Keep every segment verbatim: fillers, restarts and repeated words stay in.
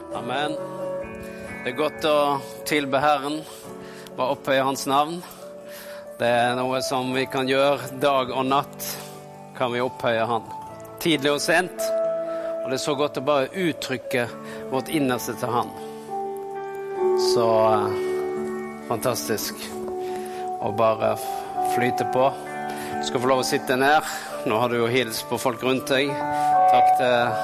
Amen. Det er godt å tilbe Herren, bare opphøye hans navn. Det er noe som vi kan gjøre dag og natt, kan vi opphøye han. Tidlig og sent, og det er så godt å bare uttrykke vårt innerste til han. Så uh, fantastisk å bare flyte på. Du skal få lov å sitte ned. Nå har du jo hils på folk rundt deg. Takk til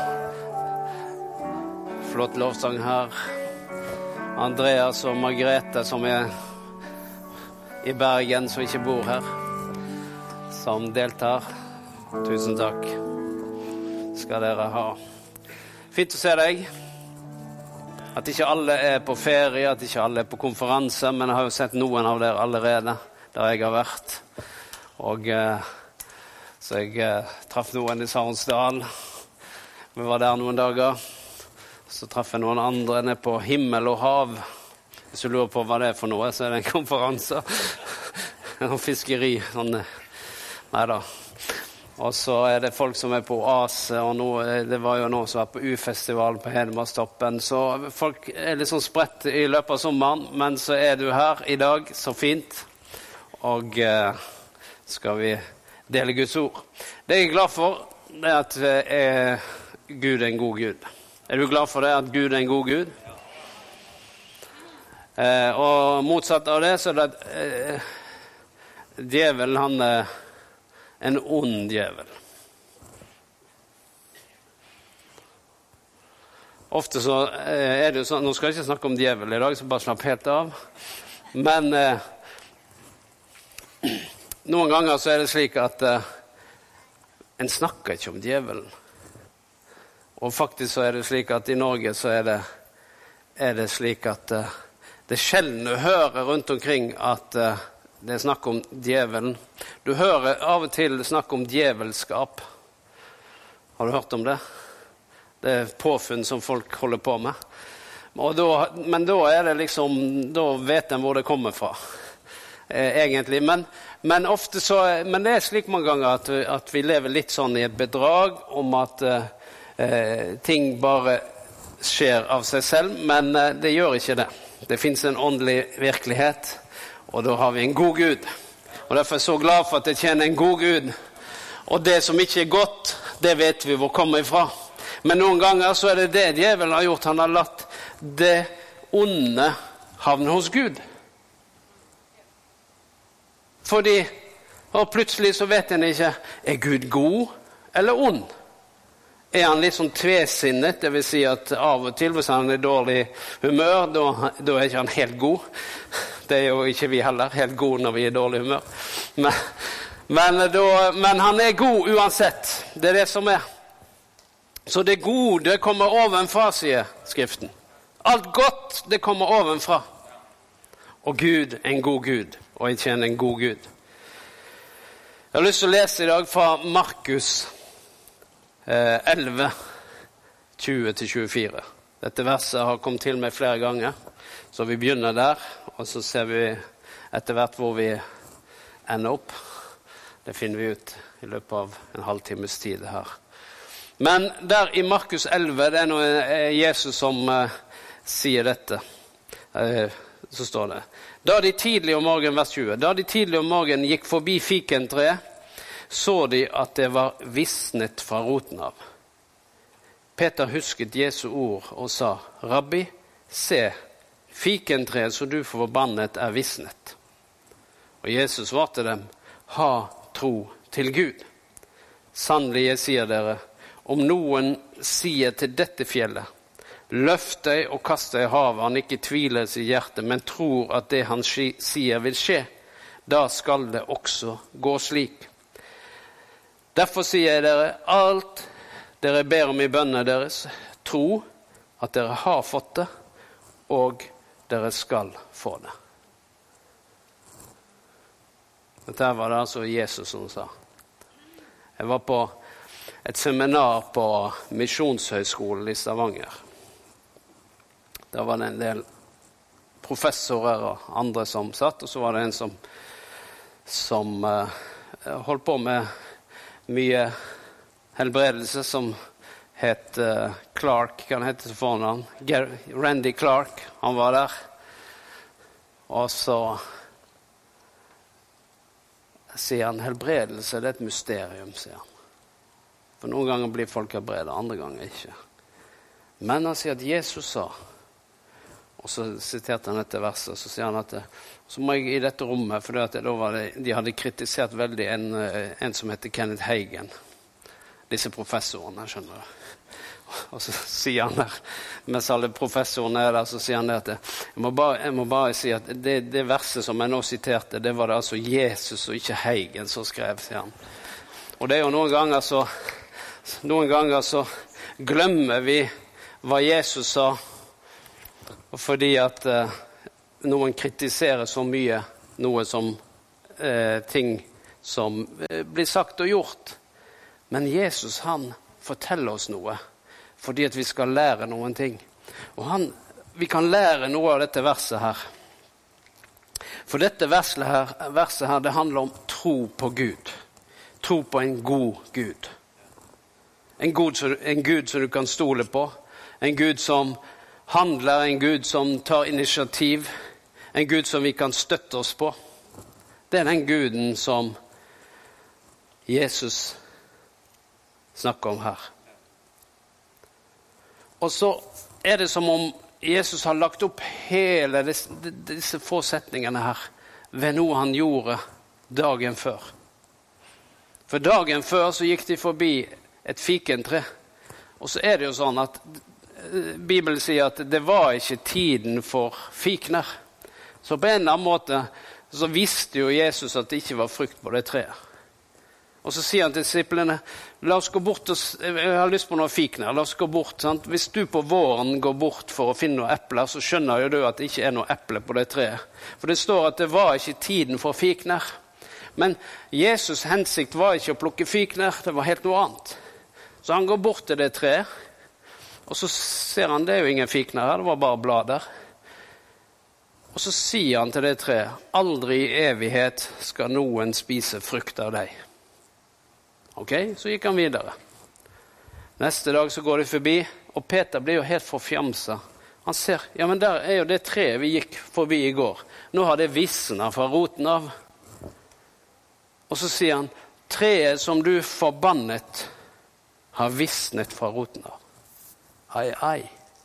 flott lovsang her. Andreas og Margrethe som er i Bergen, som ikke bor her, som deltar. Tusen takk skal dere ha. Fint å se deg. At ikke alle er på ferie, at ikke alle er på konferanse, men jeg har jo sett noen av dere allerede der jeg har vært. Og eh, så jeg eh, traff noen i Sarensdal. Vi var der noen dager. Så traff jeg noen andre nede på Himmel og Hav. Hvis du lurer på hva det er for noe, så er det en konferanse. En fiskeri. Sånn. Neida. Og så er det folk som er på Oase, og nå, det var jo noen som var på U-festivalen på Hedmarkstoppen. Så folk er litt sånn spredt i løpet av sommeren, men så er du her i dag, så fint. Og eh, skal vi dele Guds ord. Det jeg er glad for, det er at eh, Gud er en god Gud. Er du glad for det, at Gud er en god Gud? Eh, og motsatt av det, så er det at eh, djevelen, han er en ond djevel. Ofte så eh, er det jo sånn, nå skal jeg ikke snakke om djevel i dag, så bare slapp helt av. Men eh, noen ganger så er det slik at eh, en snakker ikke om djevelen. Og faktisk så er det slik at i Norge så er det, er det slik at uh, det er sjelden du hører rundt omkring at uh, det er snakk om djevelen. Du hører av og til snakk om djevelskap. Har du hørt om det? Det er påfunn som folk holder på med. Og da, men da er det liksom, da vet de hvor det kommer fra, eh, egentlig. Men, men ofte så, men det er slik mange ganger at, at vi lever litt sånn i et bedrag om at uh, Eh, ting bare skjer av seg selv, men eh, det gjør ikke det. Det finnes en åndelig virkelighet, og da har vi en god Gud. Og derfor er jeg så glad for at jeg tjener en god Gud. Og det som ikke er godt, det vet vi hvor kommer ifra. Men noen ganger så er det det djevelen har gjort. Han har latt det onde havne hos Gud. Fordi, og plutselig så vet en ikke, er Gud god eller ond? Er han litt sånn tvesinnet, det vil si at av og til hvis han er i dårlig humør, da, da er ikke han helt god. Det er jo ikke vi heller, helt god når vi er i dårlig humør. Men, men, da, men han er god uansett, det er det som er. Så det gode kommer ovenfra, sier Skriften. Alt godt, det kommer ovenfra. Og Gud er en god Gud, og jeg kjenner en god Gud. Jeg har lyst til å lese i dag fra Markus elleve, tjue til tjuefire. Dette verset har kommet til meg flere ganger, så vi begynner der, og så ser vi etter hvert hvor vi ender opp. Det finner vi ut i løpet av en halvtimes tid her. Men der i Markus elleve, det er noe Jesus som uh, sier dette. Uh, så står det: Da de tidlig om morgenen, vers tjue, da de tidlig om morgenen gikk forbi fikentreet, så de at det var visnet fra roten av. Peter husket Jesu ord og sa: Rabbi, se, fikentreet så du forbannet er visnet. Og Jesus svarte dem: Ha tro til Gud. Sannelig, jeg sier dere, om noen sier til dette fjellet, løft deg og kast deg i havet, han ikke tviler i hjertet, men tror at det han sier vil skje, da skal det også gå slik. Derfor sier jeg dere, alt dere ber om i bønnene deres, tro at dere har fått det, og dere skal få det. Dette var det altså Jesus som sa. Jeg var på et seminar på Misjonshøgskolen i Stavanger. Der var det en del professorer og andre som satt, og så var det en som, som uh, holdt på med mye helbredelse som het uh, Clark, kan han hete til fornavn. Randy Clark, han var der. Og så sier han, helbredelse, det er et mysterium, sier han. For noen ganger blir folk helbredet, andre ganger ikke. Men han sier at Jesus sa, og så siterte han dette verset, så sier han at så må jeg i dette rommet, for det, da var det, de hadde kritisert veldig en, en som heter Kenneth Hagin, disse professorene, skjønner du. Og så sier han der, mens alle professorene er der, så sier han det at jeg må bare, jeg må bare si at det, det verset som jeg nå siterte, det var det altså Jesus og ikke Hagin som skrev, sier han. Og det er jo noen ganger så, noen ganger så glemmer vi hva Jesus sa, og fordi at eh, noen kritiserer så mye noe som eh, ting som eh, blir sagt og gjort. Men Jesus, han forteller oss noe, fordi at vi skal lære noen ting. Og han, vi kan lære noe av dette verset her. For dette verset her, verset her, det handler om tro på Gud. Tro på en god Gud. En, god, en Gud som du kan stole på. En Gud som handler, en Gud som tar initiativ. En Gud som vi kan støtte oss på. Det er den Guden som Jesus snakker om her. Og så er det som om Jesus har lagt opp hele disse, disse få setningene her ved noe han gjorde dagen før. For dagen før så gikk de forbi et fikentre. Og så er det jo sånn at Bibelen sier at det var ikke tiden for fikner. Så på en eller annen måte så visste jo Jesus at det ikke var frukt på det treet. Og så sier han til disiplene, la oss gå bort, og, jeg har lyst på noen fikner, la oss gå bort. Sant? Hvis du på våren går bort for å finne noen epler, så skjønner jo du at det ikke er noen epler på det treet. For det står at det var ikke tiden for fikner. Men Jesus' hensikt var ikke å plukke fikner, det var helt noe annet. Så han går bort til det treet, og så ser han, det er jo ingen fikner her, det var bare blader. Og så sier han til det treet, aldri i evighet skal noen spise frukt av deg. Ok, så gikk han videre. Neste dag så går de forbi, og Peter blir jo helt forfjamset. Han ser, ja, men der er jo det treet vi gikk forbi i går. Nå har det visnet fra roten av. Og så sier han, treet som du forbannet har visnet fra roten av. Ai, ai.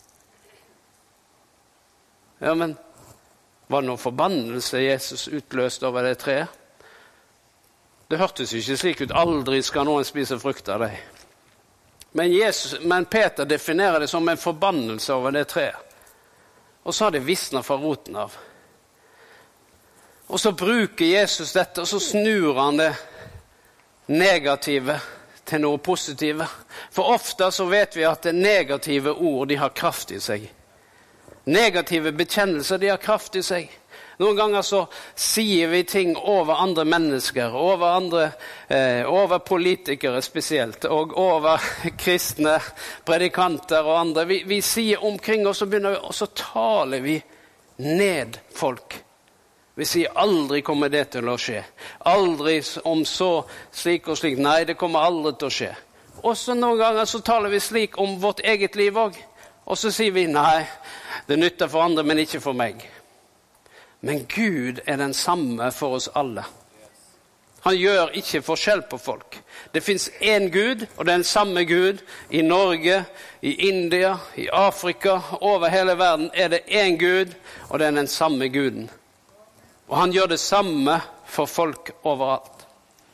Ja, men var det noen forbannelse Jesus utløst over det treet? Det hørtes ikke slik ut, aldri skal noen spise frukt av deg. Men, Jesus, men Peter definerer det som en forbannelse over det treet. Og så har det visnet fra roten av. Og så bruker Jesus dette, og så snur han det negative til noe positive. For ofte så vet vi at det negative ord, de har kraft i seg. Negative bekjennelser, de har kraft i seg. Noen ganger så sier vi ting over andre mennesker, over, andre, eh, over politikere spesielt, og over kristne predikanter og andre. Vi, vi sier omkring oss, og, begynner, og så taler vi ned folk. Vi sier aldri kommer det til å skje. Aldri om så slik og slik. Nei, det kommer aldri til å skje. Og så noen ganger så taler vi slik om vårt eget liv også. Og så sier vi nei, det nytter for andre, men ikke for meg. Men Gud er den samme for oss alle. Han gjør ikke forskjell på folk. Det finnes en Gud, og det er den samme Gud i Norge, i India, i Afrika, over hele verden er det en Gud, og det er den samme Guden. Og han gjør det samme for folk overalt.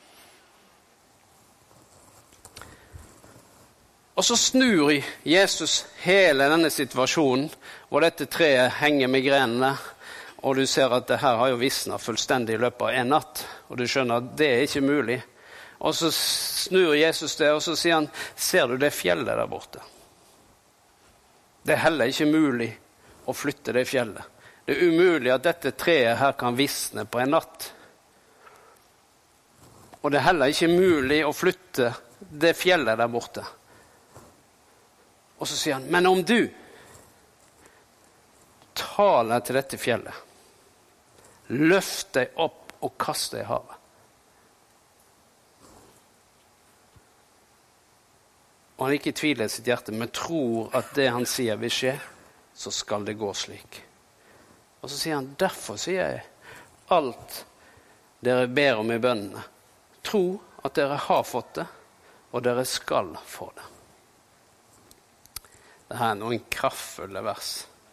Og så snur Jesus hele denne situasjonen, hvor dette treet henger med grenene, og du ser at det her har jo visnet fullstendig i løpet av en natt, og du skjønner at det er ikke mulig. Og så snur Jesus det, og så sier han, ser du det fjellet der borte? Det er heller ikke mulig å flytte det fjellet. Det er umulig at dette treet her kan visne på en natt. Og det er heller ikke mulig å flytte det fjellet der borte. Og så sier han, men om du taler til dette fjellet, løft deg opp og kast deg i havet. og han ikke tviler i sitt hjerte, men tror at det han sier vil skje, så skal det gå slik. Og så sier han, derfor sier jeg, alt dere ber om i bønnene, tro at dere har fått det, og dere skal få det. Dette er noen kraftfulle vers.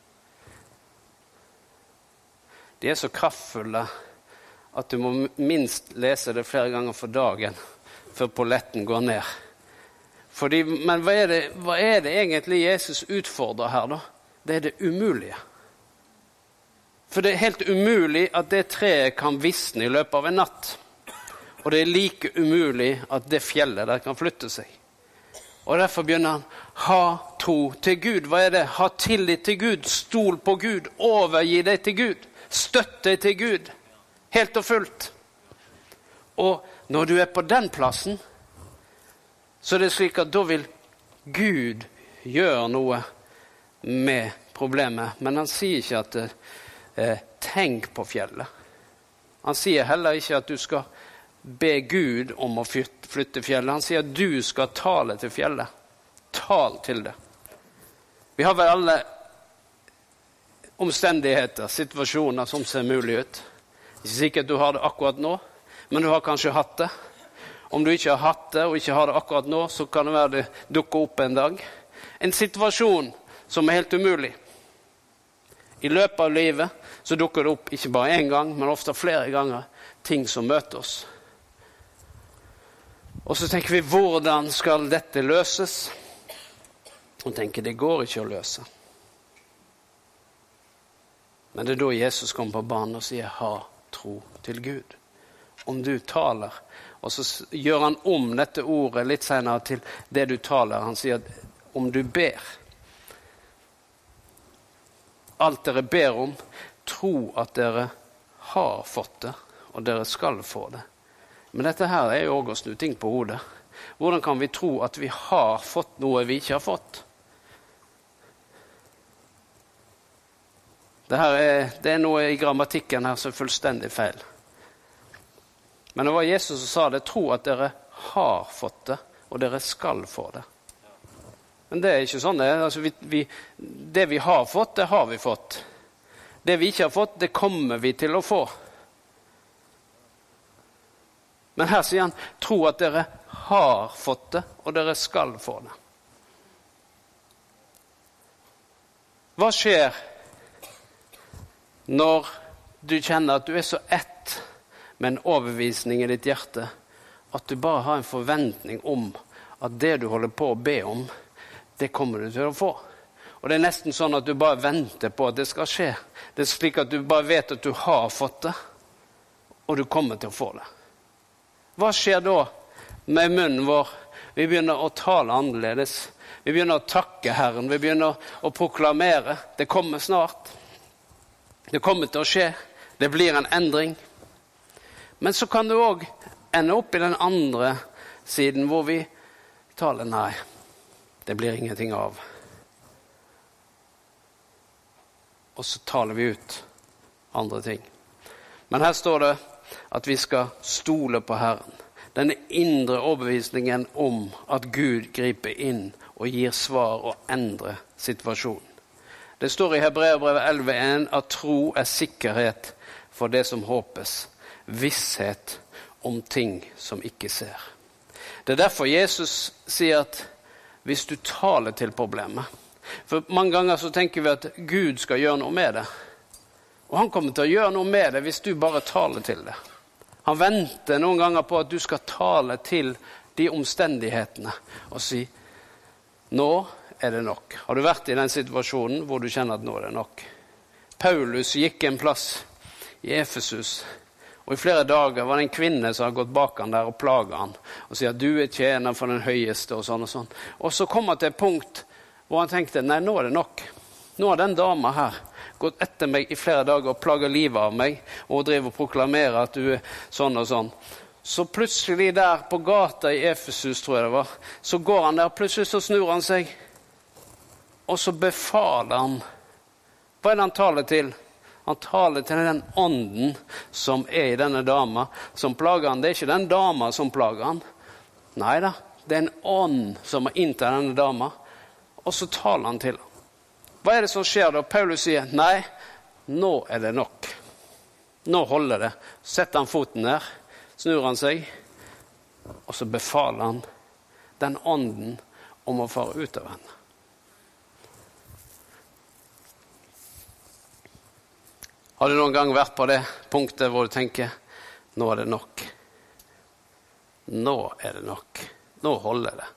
De er så kraftfulle at du må minst lese det flere ganger for dagen før polletten går ned. Fordi, men hva er, det, hva er det egentlig Jesus utfordrer her da? Det er det umulige. For det er helt umulig at det treet kan visne i løpet av en natt. Og det er like umulig at det fjellet der kan flytte seg. Og derfor begynner han, ha tro til Gud. Hva er det? Ha tillit til Gud, stol på Gud, overgi deg til Gud, støtt deg til Gud, helt og fullt. Og når du er på den plassen, så er det slik at da vil Gud gjøre noe med problemet. Men han sier ikke at eh, tenk på fjellet. Han sier heller ikke at du skal be Gud om å flytte fjellet. Han sier at du skal tale til fjellet. Tal til det. Vi har vel alle omstendigheter, situasjoner som ser mulig ut. Det er ikke sikkert du har det akkurat nå, men du har kanskje hatt det. Om du ikke har hatt det og ikke har det akkurat nå, så kan det være det dukker opp en dag. En situasjon som er helt umulig. I løpet av livet så dukker det opp ikke bare en gang, men ofte flere ganger ting som møter oss. Og så tenker vi, hvordan skal dette løses? Og tenker, det går ikke å løse. Men det er da Jesus kommer på banen og sier, ha tro til Gud. Om du taler, og så gjør han om dette ordet litt senere til det du taler. Han sier at om du ber, alt dere ber om, tro at dere har fått det, og dere skal få det. Men dette her er jo også å snu ting på hodet. Hvordan kan vi tro at vi har fått noe vi ikke har fått? Det, her er, det er noe i grammatikken her som er fullstendig feil. Men det var Jesus som sa det, tro at dere har fått det, og dere skal få det. Men det er ikke sånn det. Altså, vi, vi, det vi har fått, det har vi fått. Det vi ikke har fått, det kommer vi til å få. Men her sier han, tro at dere har fått det, og dere skal få det. Hva skjer når du kjenner at du er så ett med en overbevisning i ditt hjerte, at du bare har en forventning om at det du holder på å be om, det kommer du til å få. Og det er nesten sånn at du bare venter på at det skal skje. Det er slik at du bare vet at du har fått det, og du kommer til å få det. Hva skjer da med munnen vår? Vi begynner å tale annerledes. Vi begynner å takke Herren. Vi begynner å proklamere. Det kommer snart. Det kommer til å skje. Det blir en endring. Men så kan du også ende opp i den andre siden hvor vi taler nei. Det blir ingenting av. Og så taler vi ut andre ting. Men her står det at vi skal stole på Herren. Denne indre overbevisningen om at Gud griper inn og gir svar og endrer situasjonen. Det står i Hebreerbrevet elleve en at tro er sikkerhet for det som håpes, visshet om ting som ikke ser. Det er derfor Jesus sier at hvis du taler til problemet, for mange ganger så tenker vi at Gud skal gjøre noe med det, og han kommer til å gjøre noe med det hvis du bare taler til det. Han venter noen ganger på at du skal tale til de omstendighetene og si, nå er det nok. Har du vært i den situasjonen hvor du kjenner at nå er det nok? Paulus gikk en plass i Efesus, og i flere dager var det en kvinne som hadde gått bak han der og plaget han, og sier at du er tjener for den høyeste og sånn og sånn. Og så kom han til et punkt hvor han tenkte, nei, nå er det nok. Nå har den dama her gått etter meg i flere dager og plager livet av meg, og driver og proklamerer at du er sånn og sånn. Så plutselig der på gata i Efesus, tror jeg det var, så går han der, plutselig så snur han seg, og så befaler han. Hva er det han taler til? Han taler til den ånden som er i denne dama, som plager han. Det er ikke den dama som plager han. Neida, Det er en ånd som har inntatt denne dama, og så taler han til ham. Hva er det som skjer da? Paulus sier, nei, nå er det nok. Nå holder det. Setter han foten der, snur han seg, og så befaler han den ånden om å fare ut av henne. Har du noen gang vært på det punktet hvor du tenker, nå er det nok. Nå er det nok. Nå holder det.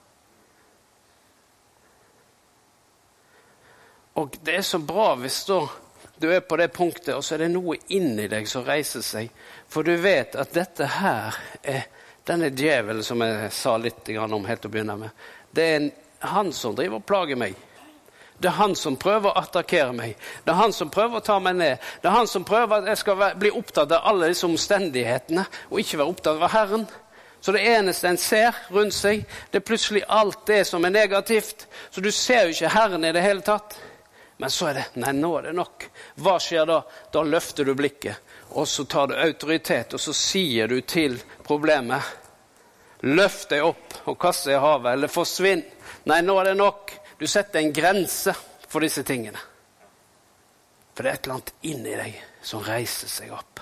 Og det er så bra hvis da du er på det punktet, og så er det noe inni deg som reiser seg. For du vet at dette her er denne djevelen som jeg sa litt om helt å begynne med. Det er han som driver og plager meg. Det er han som prøver å attakkere meg. Det er han som prøver å ta meg ned. Det er han som prøver at jeg skal bli opptatt av alle disse omstendighetene, og ikke være opptatt av Herren. Så det eneste en ser rundt seg, det er plutselig alt det som er negativt. Så du ser jo ikke Herren i det hele tatt. Men så er det, nei, nå er det nok. Hva skjer da? Da løfter du blikket, og så tar du autoritet, og så sier du til problemet, løft deg opp og kast deg i havet, eller forsvinn. Nei, nå er det nok. Du setter en grense for disse tingene. For det er et eller annet inni deg som reiser seg opp.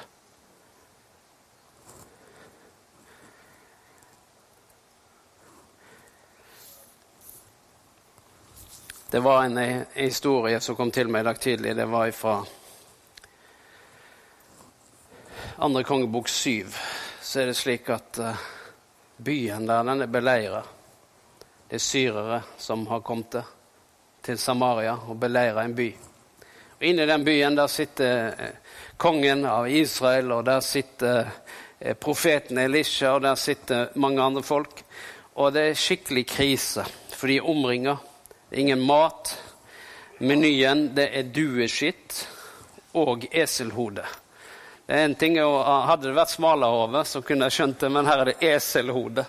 Det var en, en historie som kom til meg i dag tidlig. Det var fra andre kongebok syv. Så er det slik at uh, byen der den er beleiret. Det er syrere som har kommet til Samaria og beleiret en by. Og inne i den byen der sitter uh, kongen av Israel, og der sitter uh, profeten Elisha, og der sitter mange andre folk. Og det er skikkelig krise, for de er omringet. Det er ingen mat. Menyen, det er dueskitt og eselhode. Det er en ting, og hadde det vært smalahove, så kunne jeg skjønt det, men her er det eselhode.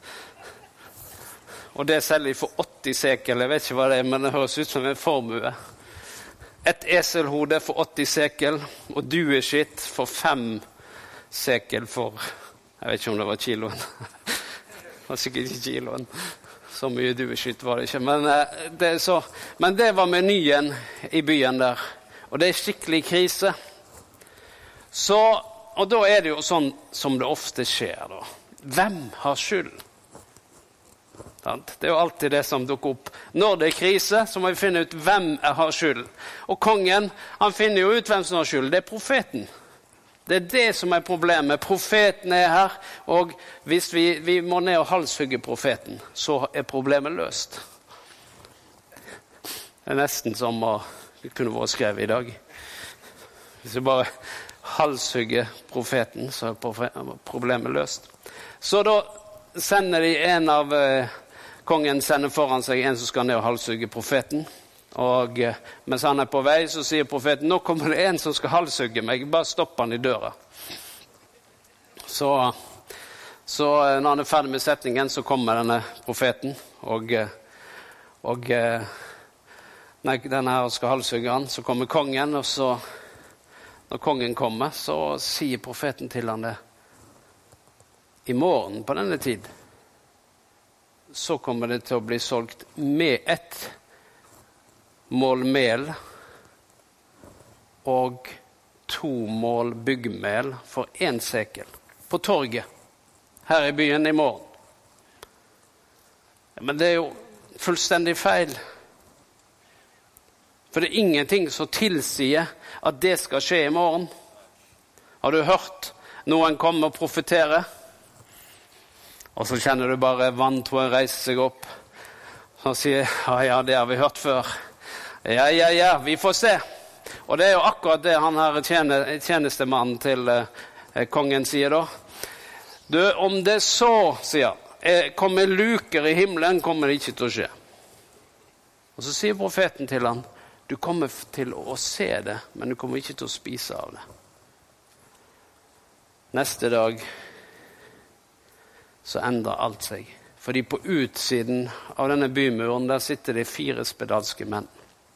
Og det selger de for åtti sekel, jeg vet ikke hva det er, men det høres ut som en formue. Et eselhode for åtti sekel, og dueskitt for fem sekel for, jeg vet ikke om det var kiloen. Det var sikkert ikke kiloen. Så mye dueskitt var det ikke, men det, så, men det var menyen i byen der. Og det er skikkelig krise. Så, og da er det jo sånn som det ofte skjer da. Hvem har skyld? Det er jo alltid det som dukker opp. Når det er krise, så må vi finne ut hvem har skyld. Og kongen, han finner jo ut hvem som har skyld. Det er profeten. Det er det som er problemet. Profeten er her, og hvis vi, vi må ned og halshugge profeten, så er problemet løst. Det er nesten som å, det kunne vært skrevet i dag. Hvis vi bare halshugger profeten, så er problemet løst. Så da sender de en av, eh, kongen sender foran seg en som skal ned og halshugge profeten. Og mens han er på vei, så sier profeten, nå kommer det en som skal halshugge meg, bare stopp han i døra. Så, så når han er ferdig med setningen, så kommer denne profeten, og, og nei, denne her skal halshugge han, så kommer kongen, og så, når kongen kommer, så sier profeten til han det, i morgen på denne tid, så kommer det til å bli solgt med ett mål mel og to mål byggmel for en sekel på torget her i byen i morgen. Men det er jo fullstendig feil. For det er ingenting som tilsier at det skal skje i morgen. Har du hørt noen komme og profetere? Og så kjenner du bare vantroen reise seg opp og sier, ja, ja, det har vi hørt før. Ja, ja, ja, vi får se. Og det er jo akkurat det han her tjenestemannen til eh, kongen sier da. Du, om det så, sier han, eh, kommer luker i himmelen, kommer det ikke til å skje. Og så sier profeten til han, du kommer til å se det, men du kommer ikke til å spise av det. Neste dag så endrer alt seg. Fordi på utsiden av denne bymuren, der sitter det fire spedalske menn.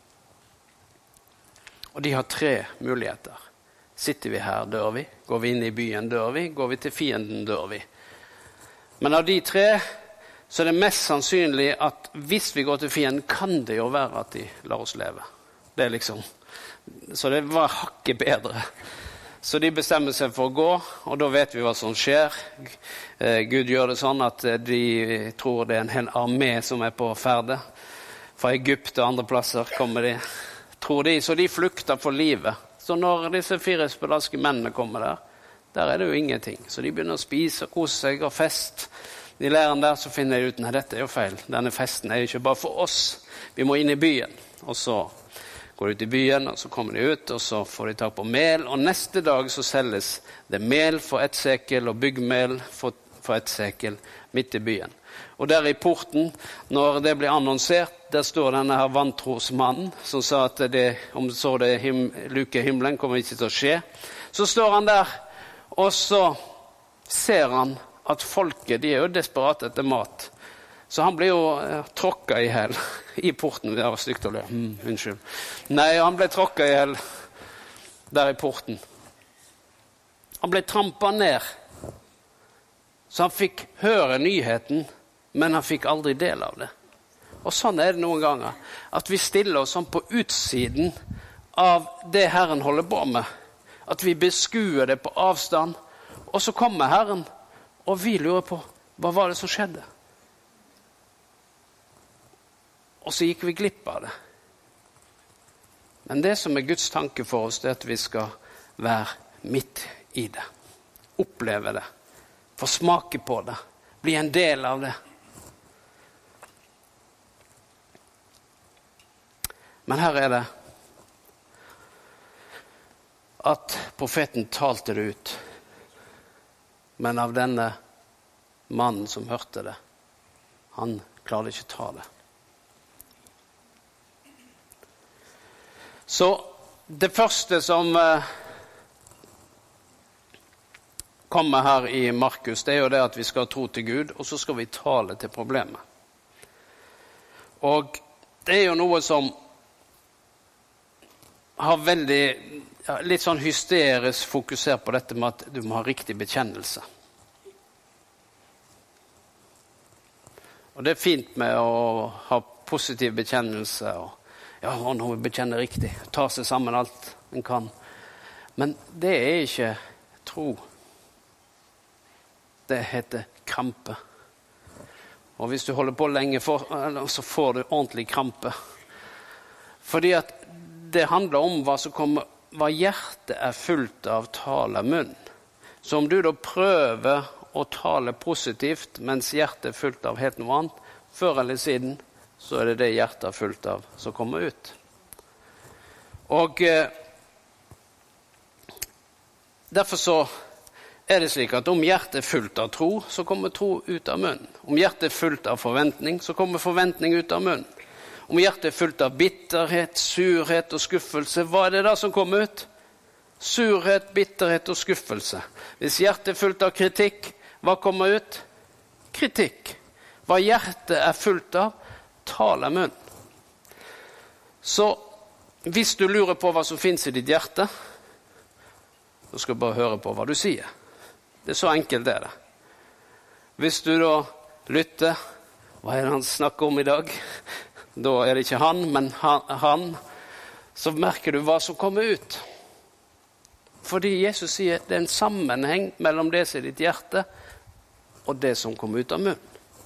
Og de har tre muligheter. Sitter vi her, dør vi. Går vi inn i byen, dør vi. Går vi til fienden, dør vi. Men av de tre, så det er mest sannsynlig at hvis vi går til fienden, kan det jo være at de lar oss leve. Det er liksom, så det var hakket bedre. Så de bestemmer seg for å gå, og da vet vi hva som skjer. Gud gjør det sånn at de tror det er en hel armé som er på ferde. Fra Egypt og andre plasser kommer de, tror de, så de flykter for livet. Så når disse fire spedalske mennene kommer der, der er det jo ingenting. Så de begynner å spise og kose seg og fest. I læren der så finner de ut, nei, dette er jo feil. Denne festen er jo ikke bare for oss. Vi må inn i byen. Og så går de ut i byen, og så kommer de ut, og så får de tak på mel. Og neste dag så selges det mel for ett sekel, og byggmel for, for ett sekel midt i byen. Og der i porten, når det blir annonsert, der står denne her vantrosmannen, som sa at det, om så det him, luke himmelen kommer ikke til å skje. Så står han der, og så ser han at folket, de er jo desperate etter mat. Så han ble jo eh, tråkket i hel i porten. Det var stygt å le. Mm, unnskyld. Nei, han ble tråkket i hel der i porten. Han ble trampet ned. Så han fikk høre nyheten, men han fikk aldri del av det. Og sånn er det noen ganger. At vi stiller oss sånn på utsiden av det Herren holder på med. At vi beskuer det på avstand. Og så kommer Herren, og vi lurer på, hva var det som skjedde? Og så gikk vi glipp av det. Men det som er Guds tanke for oss, det er at vi skal være midt i det. Oppleve det. Få smake på det. Bli en del av det. Men her er det at profeten talte det ut. Men av denne mannen som hørte det, han klarte ikke ta det. Så det første som eh, kommer her i Markus, det er jo det at vi skal tro til Gud, og så skal vi tale til problemet. Og det er jo noe som har veldig, ja, litt sånn hysterisk fokusert på dette med at du må ha riktig bekjennelse. Og det er fint med å ha positiv bekjennelse, og ja, og når vi bekjenner riktig, ta seg sammen alt en kan. Men det er ikke tro. Det heter krampe. Og hvis du holder på lenge, for, så får du ordentlig krampe. Fordi at det handler om hva som kommer, hva hjertet er fullt av taler munn. Så om du da prøver å tale positivt, mens hjertet er fullt av helt noe annet, før eller siden, så er det det hjertet er fullt av som kommer ut. Og eh, derfor så er det slik at om hjertet er fullt av tro, så kommer tro ut av munnen. Om hjertet er fullt av forventning, så kommer forventning ut av munnen. Om hjertet er fullt av bitterhet, surhet og skuffelse, hva er det da som kommer ut? Surhet, bitterhet og skuffelse. Hvis hjertet er fullt av kritikk, hva kommer ut? Kritikk. Hva hjertet er fullt av, taler munn. Så hvis du lurer på hva som finnes i ditt hjerte, så skal du bare høre på hva du sier. Det er så enkelt det er det. Hvis du da lytter, hva er det han snakker om i dag? Da er det ikke han, men han, han, så merker du hva som kommer ut. Fordi Jesus sier det er en sammenheng mellom det som er ditt hjerte og det som kommer ut av munnen.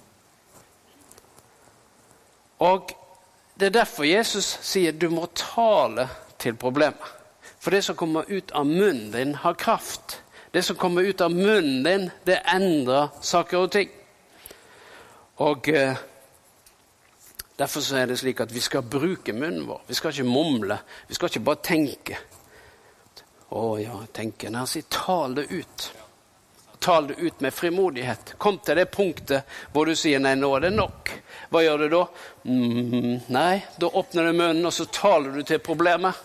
Og det er derfor Jesus sier du må tale til problemet. For det som kommer ut av munnen din har kraft. Det som kommer ut av munnen din, det endrer saker og ting. Og eh, derfor så er det slik at vi skal bruke munnen vår. Vi skal ikke mumle. Vi skal ikke bare tenke. Å ja, tenke. Nei, si, tal det ut. Tal det ut med frimodighet. Kom til det punktet hvor du sier, nei, nå er det nok. Hva gjør du da? Mm, nei, da åpner du munnen, og så taler du til problemet.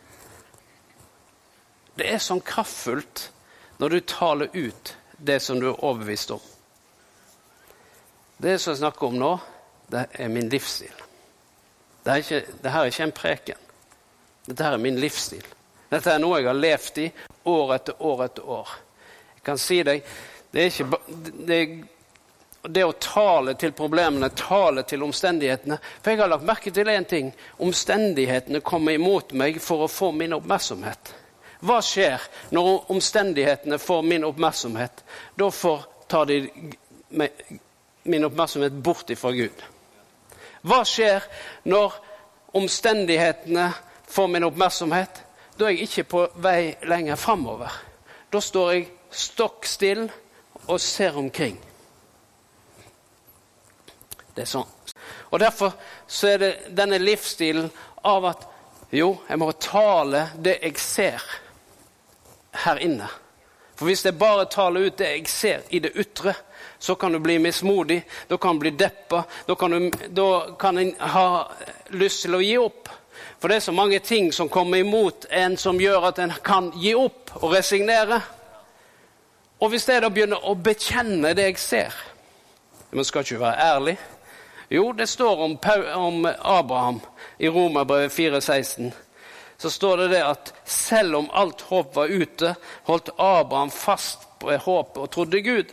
Det er sånn kraftfullt når du taler ut det som du er overbevist om. Det som jeg snakker om nå, det er min livsstil. Det, er ikke, det her er ikke en preken. Dette her er min livsstil. Dette er noe jeg har levd i år etter år etter år. Jeg kan si deg, det er ikke, det er, det å tale til problemene, tale til omstendighetene. For jeg har lagt merke til en ting. Omstendighetene kommer imot meg for å få min oppmerksomhet. Hva skjer når omstendighetene får min oppmerksomhet? Da får, tar de min oppmerksomhet bort ifra Gud. Hva skjer når omstendighetene får min oppmerksomhet? Da er jeg ikke på vei lenger fremover. Da står jeg stokk still og ser omkring. Det er sånn. Og derfor så er det denne livsstilen av at jo, jeg må tale det jeg ser her inne. For hvis jeg bare taler ut det jeg ser i det ytre, så kan du bli mismodig, da kan du bli deppa, da kan du da kan jeg ha lyst til å gi opp. For det er så mange ting som kommer imot en som gjør at en kan gi opp og resignere. Og hvis jeg da begynner å bekjenne det jeg ser, man skal ikke være ærlig. Jo, det står om, om Abraham i Romerbrevet fire seksten. Så står det det at selv om alt håp var ute, holdt Abraham fast på håpet og trodde Gud.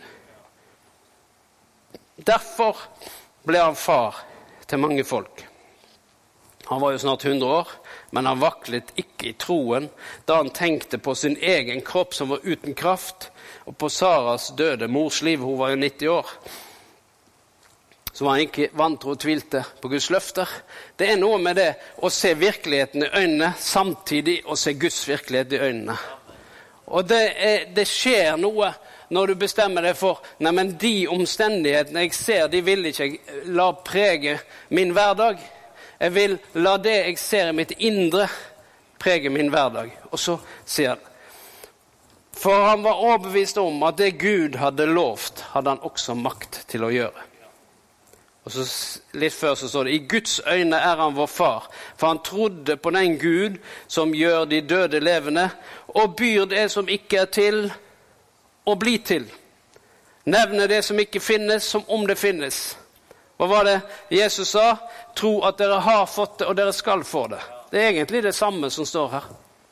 Derfor ble han far til mange folk. Han var jo snart hundre år, men han vaklet ikke i troen da han tenkte på sin egen kropp som var uten kraft, og på Saras døde mors liv. Hun var jo nitti år. Så var han ikke vantro og tvilte på Guds løfter. Det er noe med det å se virkeligheten i øynene, samtidig å se Guds virkelighet i øynene. Og det, er, det skjer noe når du bestemmer deg for, nei, men de omstendighetene jeg ser, de vil ikke la prege min hverdag. Jeg vil la det jeg ser i mitt indre prege min hverdag. Og så sier han, for han var overbevist om at det Gud hadde lovt, hadde han også makt til å gjøre. Og så litt før så står det, i Guds øyne er han vår far, for han trodde på den Gud som gjør de døde levende, og byr det som ikke er til, å bli til. Nevne det som ikke finnes, som om det finnes. Hva var det Jesus sa? Tro at dere har fått det, og dere skal få det. Det er egentlig det samme som står her.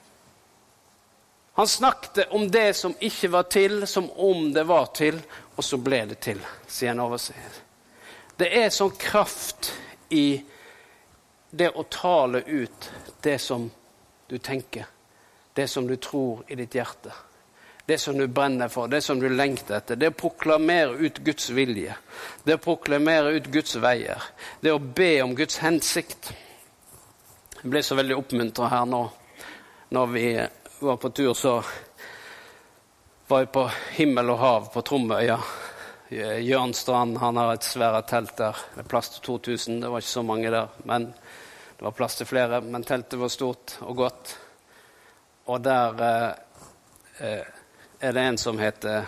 Han snakket om det som ikke var til, som om det var til, og så ble det til, sier han oversetter. Det er sånn kraft i det å tale ut det som du tenker, det som du tror i ditt hjerte, det som du brenner for, det som du lengter etter, det å proklamere ut Guds vilje, det å proklamere ut Guds veier, det å be om Guds hensikt. Jeg ble så veldig oppmuntret her nå, når vi var på tur, så var vi på himmel og hav på Tromøya. Jørn Strand, han har et svære telt der. Det er plass til to tusen, det var ikke så mange der, men det var plass til flere. Men teltet var stort og godt. Og der eh, er det en som heter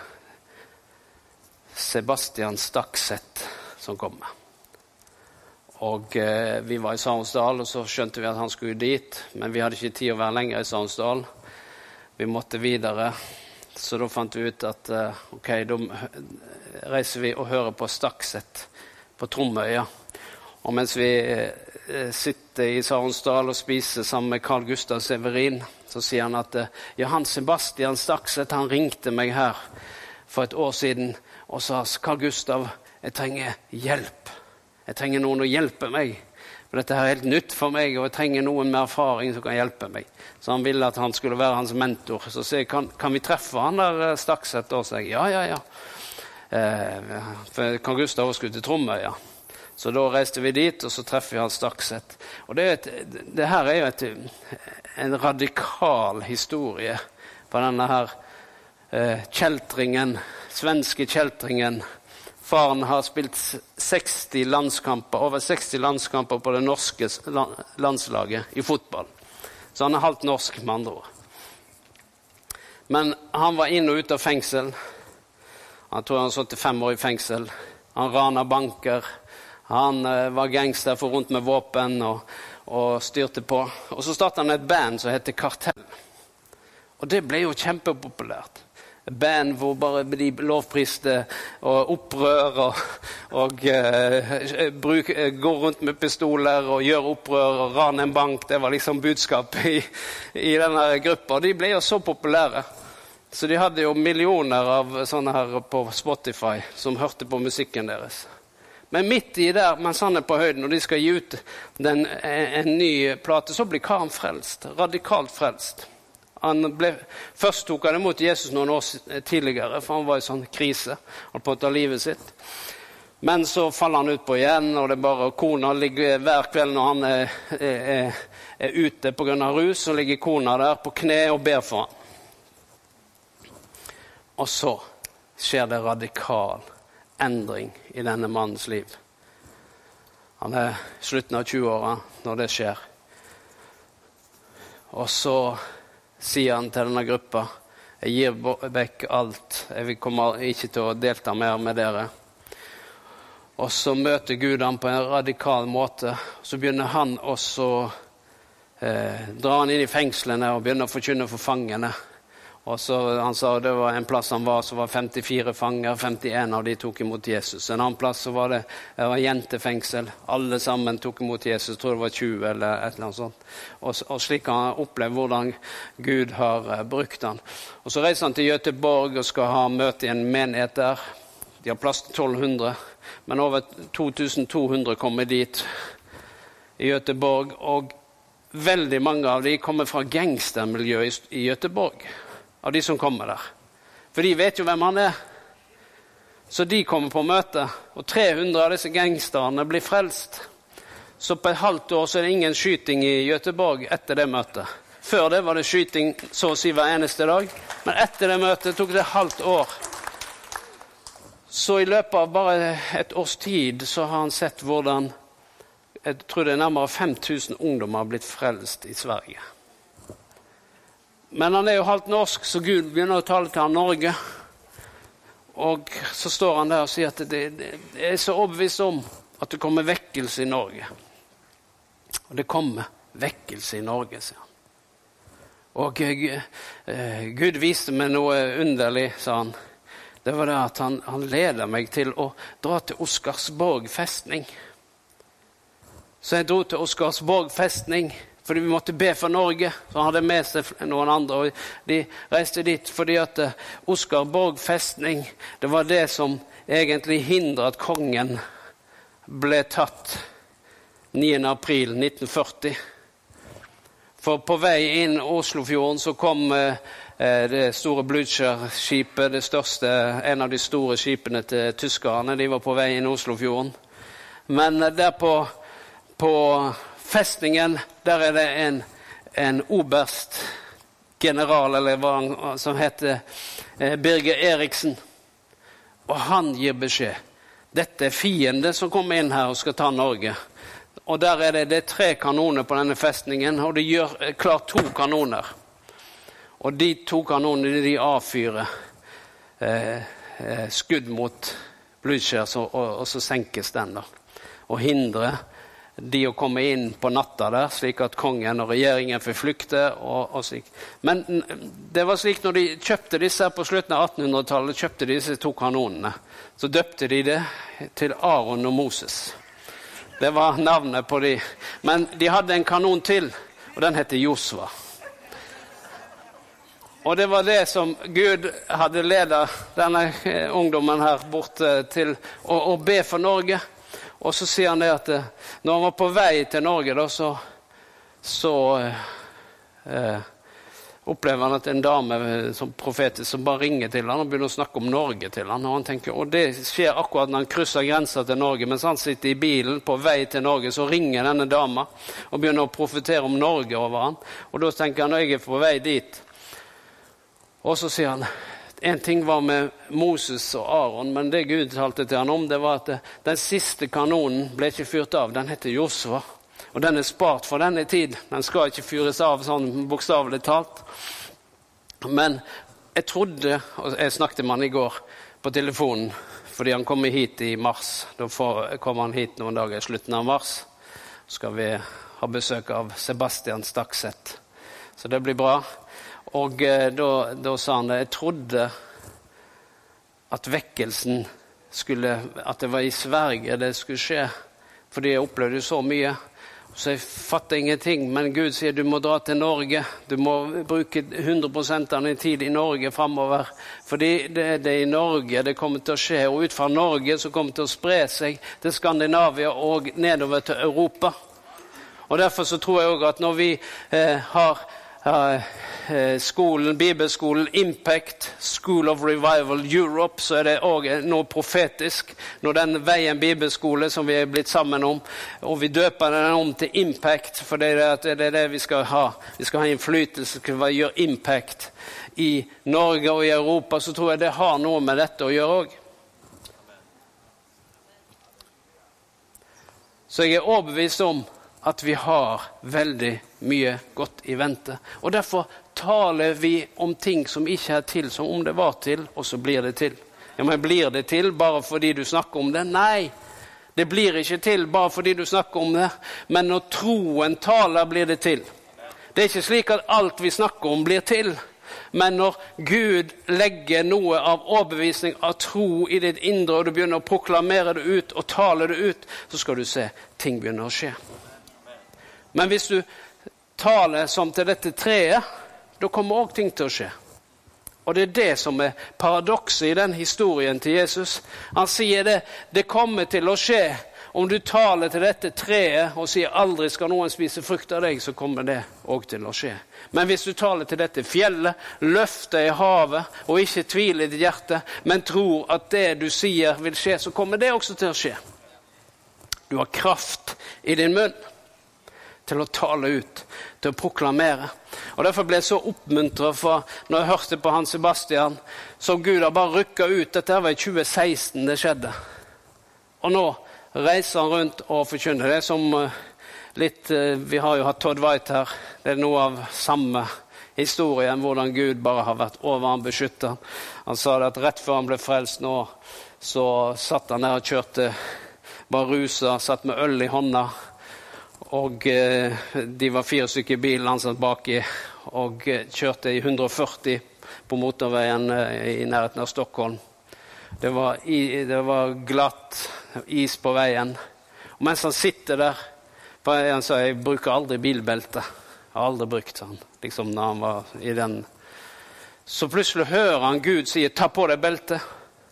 Sebastian Stakset som kommer. Og eh, vi var i Sarensdal, og så skjønte vi at han skulle dit, men vi hadde ikke tid å være lenger i Sarensdal. Vi måtte videre. Så da fant vi ut at uh, ok, da reiser vi og hører på Stakset på Tromøya. Og mens vi uh, sitter i Sarensdal og spiser sammen med Carl Gustav Severin, så sier han at uh, ja, han Sebastian Stakset, han ringte meg her for et år siden og sa, Carl Gustav, jeg trenger hjelp. Jeg trenger noen å hjelpe meg. For dette her er helt nytt for meg, og jeg trenger noen med erfaring som kan hjelpe meg. Så han ville at han skulle være hans mentor. Så sier jeg, kan, kan vi treffe han der Stakset? Og så sier jeg, ja, ja, ja. Eh, for Carl Gustav skulle til Tromøya. Så da reiste vi dit, og så treffer vi han Stakset. Og det, er et, det her er jo et, en radikal historie på denne her eh, kjeltringen, svenske kjeltringen. Faren har spilt seksti landskamper, over seksti landskamper på det norske landslaget i fotball. Så han er halvt norsk med andre ord. Men han var inn og ut av fengsel. Han tror han satt i fem år i fengsel. Han ranet banker. Han eh, var gangster for rundt med våpen og, og styrte på. Og så startet han et band som heter Kartell. Og det ble jo kjempepopulært. Band hvor bare de lovpriste og opprør og, og uh, bruk, uh, går rundt med pistoler og gjør opprør og ran en bank. Det var liksom budskapet i, i denne gruppa. De ble jo så populære. Så de hadde jo millioner av sånne her på Spotify som hørte på musikken deres. Men midt i der, mens han er på høyden, og de skal gi ut den, en ny plate, så blir karen frelst, radikalt frelst. Han ble, først tok han imot Jesus noen år tidligere, for han var i sånn krise, han på å ta livet sitt. Men så faller han ut på igjen, og det er bare kona ligger hver kveld når han er, er, er ute på grunn av rus, så ligger kona der på kne og ber for han. Og så skjer det radikal endring i denne mannens liv. Han er i slutten av tjue-åra når det skjer. Og så sier han til denne gruppa, jeg gir vekk alt, jeg kommer ikke til å delta mer med dere. Og så møter Gud han på en radikal måte. Så begynner han også eh, dra han inn i fengslene og begynner å forkynne for fangene. Og så han sa det var en plass han var, så var femtifire fanger, femtien av de tok imot Jesus. En annen plass så var det, det var jentefengsel, alle sammen tok imot Jesus, jeg tror det var tjue eller et eller annet sånt. Og, og slik har han opplevd hvordan Gud har uh, brukt han. Og så reiser han til Göteborg og skal ha møte i en menighet der. De har plass til tolv hundre, men over to tusen to hundre kommer dit i Göteborg, og veldig mange av de kommer fra gangstermiljøet i, i Göteborg. Av de som kommer der. For de vet jo hvem han er. Så de kommer på møte, og tre hundre av disse gangsterne blir frelst. Så på et halvt år så er det ingen skyting i Göteborg etter det møtet. Før det var det skyting så å si hver eneste dag, men etter det møtet tok det et halvt år. Så i løpet av bare et års tid så har han sett hvordan, jeg tror det er nærmere fem tusen ungdommer har blitt frelst i Sverige. Men han er jo halvt norsk, så Gud begynner å tale til han Norge. Og så står han der og sier at det, det, det er så overbevist om at det kommer vekkelse i Norge. Og det kommer vekkelse i Norge, sier han. Og uh, Gud viste meg noe underlig, sa han. Det var det at han, han leder meg til å dra til Oscarsborg festning. Så jeg dro til Oscarsborg festning, fordi vi måtte be for Norge. Så han hadde med seg noen andre, og de reiste dit fordi at Oscarsborg festning, det var det som egentlig hindret at kongen ble tatt niende april nitten førti. For på vei inn Oslofjorden så kom eh, det store Blucher-skipet, det største, en av de store skipene til tyskerne, de var på vei inn Oslofjorden. Men der på, på festningen, der er det en, en oberstgeneral, eller hva han, som heter eh, Birger Eriksen. Og han gir beskjed. Dette er fiende som kommer inn her og skal ta Norge. Og der er det, det er tre kanoner på denne festningen, og de gjør klart to kanoner. Og de to kanonene, de avfyrer eh, eh, skudd mot Blucher, og, og, og så senkes den da. Og hindrer de å komme inn på natta der, slik at kongen og regjeringen får flykte og, og slik. Men det var slik når de kjøpte disse på slutten av attenhundretallet, kjøpte de disse to kanonene, så døpte de det til Aron og Moses. Det var navnet på de. Men de hadde en kanon til, og den heter Josva. Og det var det som Gud hadde ledet denne ungdommen her bort til å, å be for Norge. Og så sier han det at når han var på vei til Norge, da, så, så eh, opplever han at en dame som profetisk som bare ringer til han og begynner å snakke om Norge til han. Og han tenker, og det skjer akkurat når han krysser grenser til Norge. Mens han sitter i bilen på vei til Norge, så ringer denne dama og begynner å profetere om Norge over han. Og da tenker han, når jeg er på vei dit. Og så sier han, en ting var med Moses og Aron, men det Gud talte til han om, det var at den siste kanonen ble ikke fyrt av. Den heter Josva, og den er spart for denne tid. Den skal ikke fyres av sånn bokstavelig talt. Men jeg trodde, og jeg snakket med han i går på telefonen, fordi han kom hit i mars. Da kom han hit noen dager i slutten av mars. Så skal vi ha besøk av Sebastian Stakset. Så det blir bra. Og eh, da, da sa han det, jeg trodde at vekkelsen skulle, at det var i Sverige det skulle skje, fordi jeg opplevde så mye. Så jeg fatter ingenting, men Gud sier du må dra til Norge. Du må bruke hundre prosent av din tid i Norge fremover. Fordi det, det er i Norge det kommer til å skje, og ut fra Norge så kommer det til å spre seg til Skandinavia og nedover til Europa. Og derfor så tror jeg også at når vi eh, har eh, skolen, bibelskolen Impact, School of Revival Europe, så er det også noe profetisk. Når den veien bibelskole som vi er blitt sammen om, og vi døper den om til Impact, for det er det, det, er det vi skal ha. Vi skal ha innflytelse, skal vi gjøre Impact i Norge og i Europa, så tror jeg det har noe med dette å gjøre også. Så jeg er overbevist om at vi har veldig mye godt i vente. Og derfor taler vi om ting som ikke er til, som om det var til, og så blir det til. Ja, men blir det til bare fordi du snakker om det? Nei, det blir ikke til bare fordi du snakker om det, men når troen taler blir det til. Det er ikke slik at alt vi snakker om blir til, men når Gud legger noe av overbevisning av tro i ditt indre, og du begynner å proklamere det ut og tale det ut, så skal du se ting begynner å skje. Men hvis du taler som til dette treet, da kommer også ting til å skje. Og det er det som er paradokset i den historien til Jesus. Han sier det, det kommer til å skje. Om du taler til dette treet og sier aldri skal noen spise frukt av deg, så kommer det også til å skje. Men hvis du taler til dette fjellet, løfter i havet og ikke tviler i ditt hjerte, men tror at det du sier vil skje, så kommer det også til å skje. Du har kraft i din munn til å tale ut, til å proklamere. Og derfor ble jeg så oppmuntret for når jeg hørte på Hans Sebastian, som Gud har bare rykket ut. Dette var i tjue seksten det skjedde. Og nå reiser han rundt og forkynner. Det er som litt, vi har jo hatt Todd White her, det er noe av samme historien, hvordan Gud bare har vært over han beskyttet. Han sa det at rett før han ble frelst nå, så satt han der og kjørte, bare ruset, satt med øl i hånda, og eh, de var fire stykker i bilen, han satt bak i, og eh, kjørte i hundre og førti på motorveien eh, i nærheten av Stockholm. Det var, i, det var glatt, is på veien. Og mens han sitter der, han sa, jeg bruker aldri bilbelte. Jeg har aldri brukt han, liksom når han var i den. Så plutselig hører han Gud si, ta på deg beltet.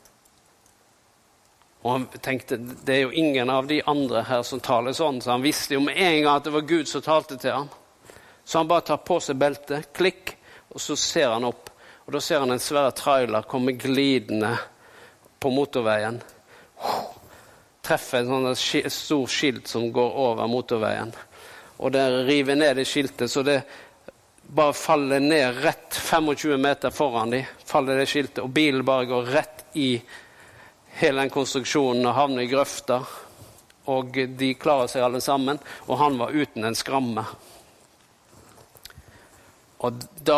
Og han tenkte, det er jo ingen av de andre her som taler sånn, så han visste jo med en gang at det var Gud som talte til han. Så han bare tar på seg beltet, klikk, og så ser han opp. Og da ser han en svære trailer komme glidende på motorveien. Treffer en sånn stor skilt som går over motorveien. Og det river ned det skiltet, så det bare faller ned rett tjuefem meter foran de, faller det skiltet, og bilen bare går rett i hele den konstruksjonen og havner i grøfta, og de klarer seg alle sammen, og han var uten en skramme. Og da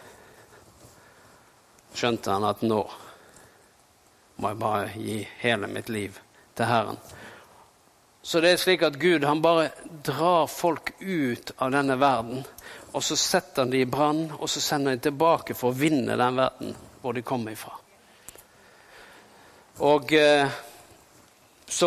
skjønte han at nå må jeg bare gi hele mitt liv til Herren. Så det er slik at Gud, han bare drar folk ut av denne verden, og så setter han de i brann, og så sender han de tilbake for å vinne den verden hvor de kommer ifra. Og eh, så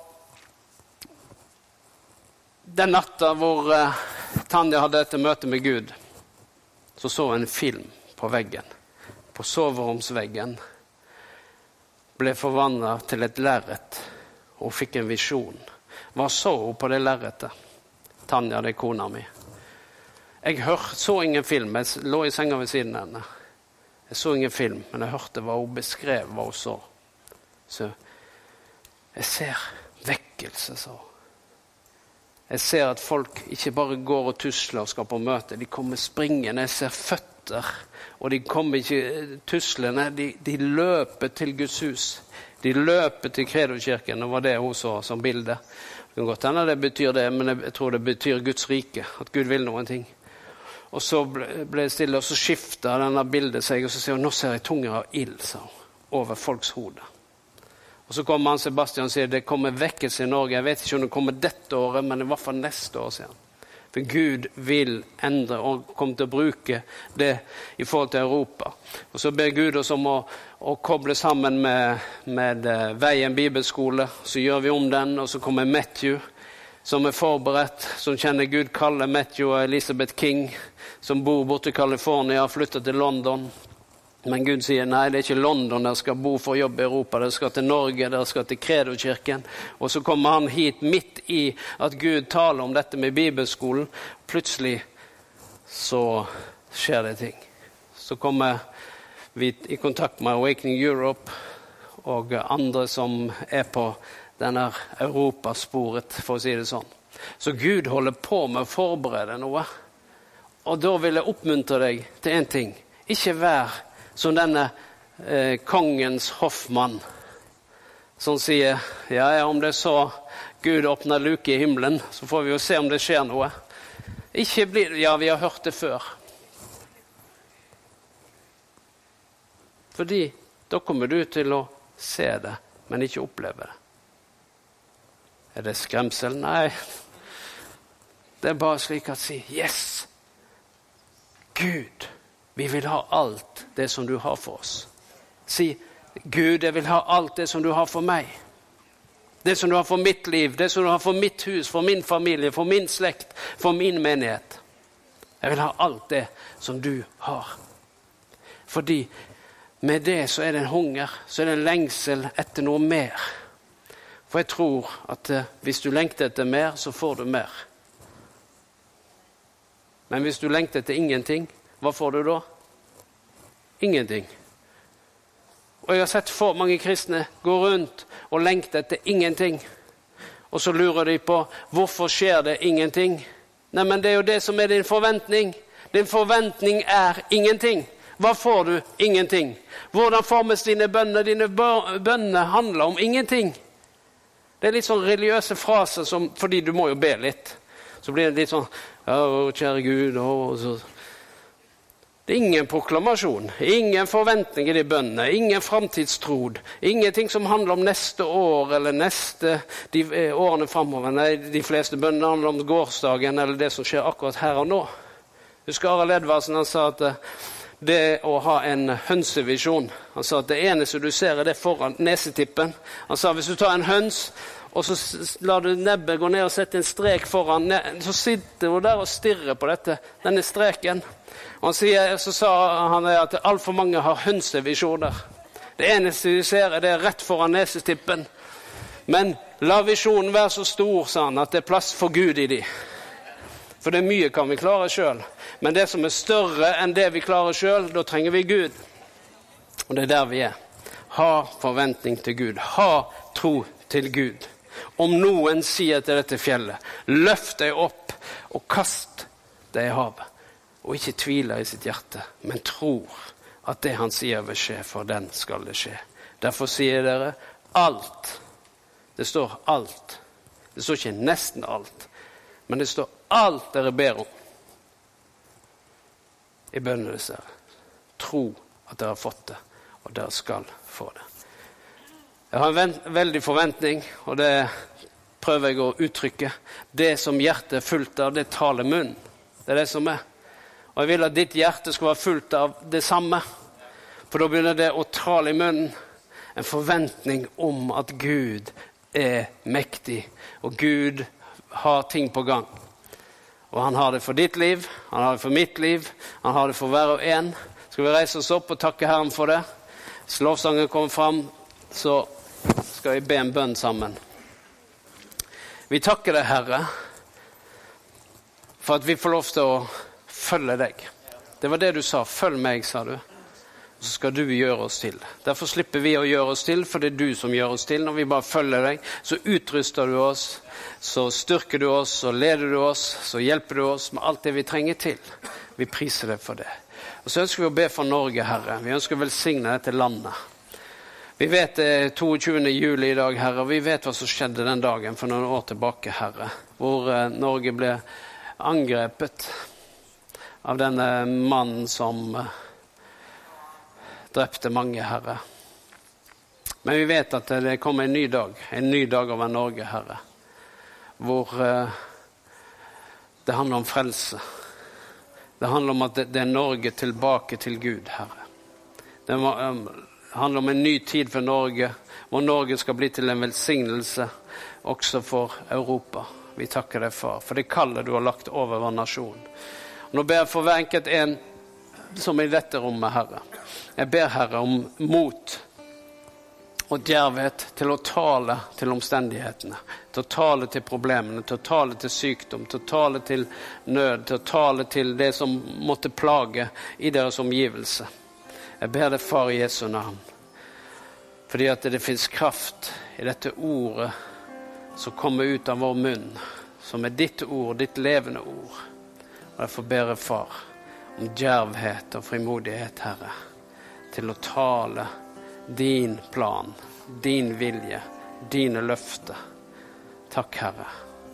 den natta hvor eh, Tanja hadde dette møte med Gud, så så en film på veggen. På soveromsveggen ble forvandlet til et lerret, og fikk en visjon. Hva så hun på det lerretet? Tanja, det er kona mi. Jeg hør, så ingen film, jeg lå i senga ved siden av henne. Jeg så ingen film, men jeg hørte hva hun beskrev, hva hun så. Så jeg ser vekkelse, så. Jeg ser at folk ikke bare går og tusler og skal på møte, de kommer springende, jeg ser føtter, og de kommer ikke tuslende, de, de løper til Guds hus. De løper til Credo-kirken, og var det hun så som bilde. Det kan godt hende det betyr det, men jeg tror det betyr Guds rike, at Gud vil noen ting. Og så ble, ble det stille, og så skiftet denne bildet seg, og så sier hun, nå ser jeg tunger av ild, sa hun, over folks hode. Og så kommer han Sebastian og sier, det kommer vekkelse i Norge. Jeg vet ikke om det kommer dette året, men i hvert fall neste år, sier han. For Gud vil endre og komme til å bruke det i forhold til Europa. Og så ber Gud oss om å, å koble sammen med, med Veien Bibelskole. Så gjør vi om den, og så kommer Matthew, som er forberedt, som kjenner Gud kalle Matthew og Elizabeth King, som bor borte i California og flytter til London. Men Gud sier, nei, det er ikke London der skal bo for jobb i Europa, der skal til Norge, der skal til Credo-kirken. Og så kommer han hit midt i at Gud taler om dette med bibelskolen. Plutselig så skjer det ting. Så kommer vi i kontakt med Awakening Europe og andre som er på denne Europasporet, for å si det sånn. Så Gud holder på med å forberede noe. Og da vil jeg oppmuntre deg til en ting. Ikke vær som denne eh, kongens hoffmann, som sier, ja, ja, om det er så Gud åpner luke i himmelen, så får vi jo se om det skjer noe. Ikke bli, ja, vi har hørt det før. Fordi da kommer du til å se det, men ikke oppleve det. Er det skremsel? Nei. Det er bare slik at si, yes, Gud, vi vil ha alt det som du har for oss. Si, Gud, jeg vil ha alt det som du har for meg. Det som du har for mitt liv, det som du har for mitt hus, for min familie, for min slekt, for min menighet. Jeg vil ha alt det som du har. Fordi med det så er det en hunger, så er det en lengsel etter noe mer. For jeg tror at eh, hvis du lengter etter mer, så får du mer. Men hvis du lengter etter ingenting, hva får du da? Ingenting. Og jeg har sett for mange kristne gå rundt og lengte etter ingenting. Og så lurer de på, hvorfor skjer det ingenting? Nei, men det er jo det som er din forventning. Din forventning er ingenting. Hva får du? Ingenting. Hvordan formes dine bønner? Dine bønner handler om ingenting. Det er litt sånn religiøse fraser, som, fordi du må jo be litt. Så blir det litt sånn, å, kjære Gud, å, så. Det er ingen proklamasjon, ingen forventning i de bønnene, ingen fremtidstrod, ingenting som handler om neste år, eller neste, de årene fremover. Nei, de fleste bønnene handler om gårsdagen, eller det som skjer akkurat her og nå. Husker Arild Edvardsen, han sa at det å ha en hønsevisjon. Han sa at det eneste du ser er det foran nesetippen. Han sa hvis du tar en høns, og så lar du nebbet gå ned og sette en strek foran, så sitter du der og stirrer på dette, denne streken. Og han sier, så sa han at alt for mange har hønsevisjoner. Det eneste du ser er det rett foran nesetippen. Men la visjonen være så stor, sa han, at det er plass for Gud i de. For det er mye kan vi klare selv. Men det som er større enn det vi klarer selv, da trenger vi Gud. Og det er der vi er. Ha forventning til Gud. Ha tro til Gud. Om noen sier til dette fjellet, løft deg opp og kast deg i havet. Og ikke tviler i sitt hjerte, men tror at det han sier vil skje, for den skal det skje. Derfor sier dere alt. Det står alt. Det står ikke nesten alt. Men det står alt dere ber om. I bønnene dere. Tro at dere har fått det, og dere skal få det. Jeg har en veldig forventning, og det prøver jeg å uttrykke. Det som hjertet er fullt av, det taler munnen. Det er det som er. Og jeg vil at ditt hjerte skal være fullt av det samme. For da begynner det å tale i munnen. En forventning om at Gud er mektig, og Gud har ting på gang. Og han har det for ditt liv, han har det for mitt liv, han har det for hver og en. Skal vi reise oss opp og takke Herren for det? Hvis lovsangen kommer fram, så skal vi be en bønn sammen. Vi takker deg, Herre, for at vi får lov til å følge deg. Det var det du sa, følg meg, sa du. Og så skal du gjøre oss til. Derfor slipper vi å gjøre oss til, for det er du som gjør oss til. Når vi bare følger deg, så utruster du oss, så styrker du oss, så leder du oss, så hjelper du oss med alt det vi trenger til. Vi priser deg for det. Og så ønsker vi å be for Norge, Herre. Vi ønsker å velsigne dette landet. Vi vet det er tjueto juli i dag, Herre, og vi vet hva som skjedde den dagen for noen år tilbake, Herre, hvor Norge ble angrepet av denne mannen som drepte mange, Herre. Men vi vet at det kommer en ny dag, en ny dag over Norge, Herre, hvor uh, det handler om frelse. Det handler om at det, det er Norge tilbake til Gud, Herre. Det må, um, handler om en ny tid for Norge, hvor Norge skal bli til en velsignelse også for Europa. Vi takker deg, far, for det kallet du har lagt over vår nasjon. Og nå ber jeg for hver enkelt en som er i dette rommet, Herre. Jeg ber, Herre, om mot og djervhet til å tale til omstendighetene, til å tale til problemene, til å tale til sykdom, til å tale til nød, til å tale til det som måtte plage i deres omgivelse. Jeg ber deg, far, i Jesu navn, fordi at det finnes kraft i dette ordet som kommer ut av vår munn, som er ditt ord, ditt levende ord. Og derfor ber jeg, far, om djervhet og frimodighet, Herre, til å tale din plan, din vilje, dine løfter. Takk, Herre.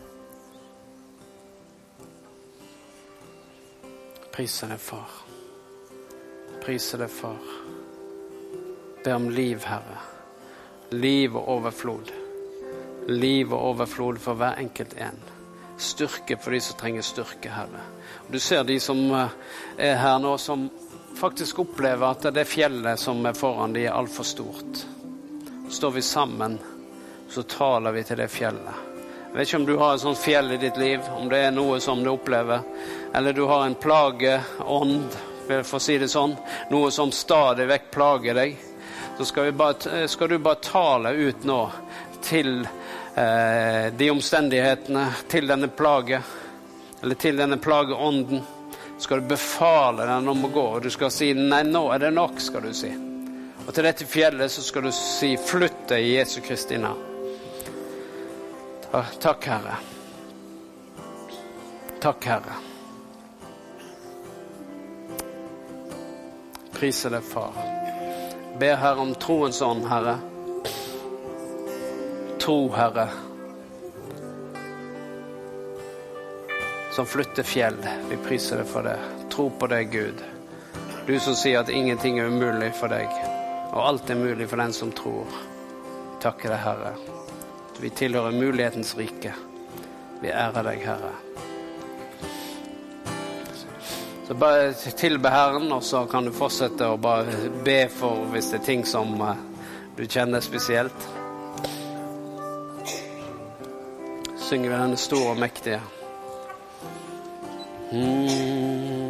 Priser deg, far. Priser deg, far. Be om liv, Herre. Liv og overflod. Liv og overflod for hver enkelt en. Styrke for de som trenger styrke, Herre. Og du ser de som er her nå, som faktisk opplever at det fjellet som er foran de er alt for stort. Står vi sammen, så taler vi til det fjellet. Jeg vet ikke om du har et sånt fjell i ditt liv, om det er noe som du opplever, eller du har en plageånd, for å si det sånn, noe som stadig vekk plager deg. Så skal, vi bare, skal du bare tale ut nå til eh, de omstendighetene, til denne plage, eller til denne plageånden. Skal du befale den om å gå, og du skal si, nei, nå er det nok, skal du si. Og til dette fjellet så skal du si, flytt deg i Jesu Kristi navn. Takk, Herre. Takk, Herre. Priser deg, far. Be, Herre, om troens ånd, Herre. Tro, Herre. Som flytter fjell. Vi priser deg for det. Tro på deg, Gud. Du som sier at ingenting er umulig for deg. Og alt er mulig for den som tror. Takker deg, Herre. Vi tilhører mulighetens rike. Vi ærer deg, Herre. Så bare tilbe Herren, og så kan du fortsette å bare be for hvis det er ting som du kjenner spesielt. Synger vi denne store og mektige. Mm.